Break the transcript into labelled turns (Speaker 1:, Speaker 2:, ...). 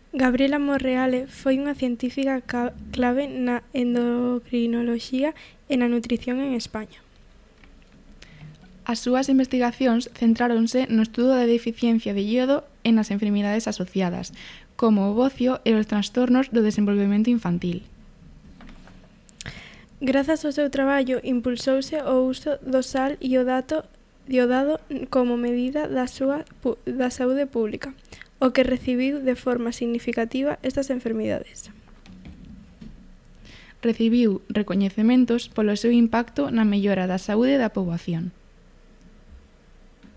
Speaker 1: Gabriela Monreale foi unha científica clave na endocrinoloxía e na nutrición en España.
Speaker 2: As súas investigacións centráronse no estudo da deficiencia de iodo e nas enfermidades asociadas, como o bocio e os trastornos do desenvolvemento infantil.
Speaker 1: Grazas ao seu traballo, impulsouse o uso do sal iodado como medida da saúde pública, o que recibiu de forma significativa estas enfermidades.
Speaker 2: Recibiu recoñecementos polo seu impacto na mellora da saúde da poboación.